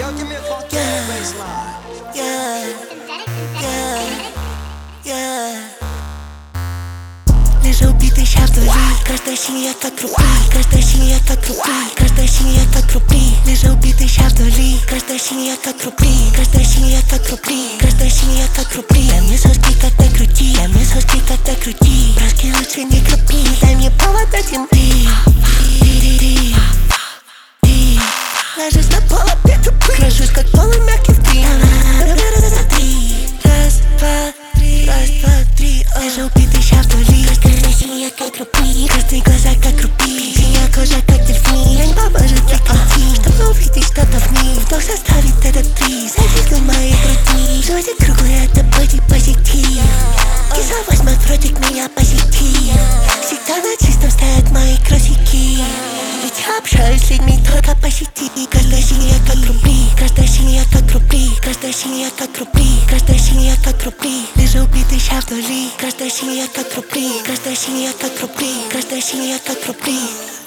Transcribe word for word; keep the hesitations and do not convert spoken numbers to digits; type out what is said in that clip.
yeah, yeah, yeah. Лежа убитый ща вдали, каждая синяя как рубли, каждая синяя как рубли, каждая синяя как рубли. Лежа убитый ща вдали, каждая синяя как рубли, каждая синяя как рубли, каждая синяя как рубли. Дай мне соски как на груди, дай мне соски как на груди. Броски лучше не крупи, дай мне повод от земли. Ложусь на пол, опять тупый, крошусь как полумягкий в три. Раз, два, три, раз, два, три. Лежа убитый ща вдали, каждая синяя как рубли, каждые глаза как рубли, синяя кожа как дельфин. Я не поможет прекратить, чтобы увидеть что-то в них. Вдох составит этот приз, завис на моей груди. Животик круглый, это бодипозитив. Кисловость мой против меня позитив. Всегда на чистом стоят мои кросики. Ведь я общаюсь с людьми только по сети. Каждая синяя как рубли, каждая синяя как рубли, каждая синяя как рубли, каждая синяя как рубли. Лежа убитый ща вдали, каждая синяя как рубли, каждая синяя как рубли, каждая синяя как рубли.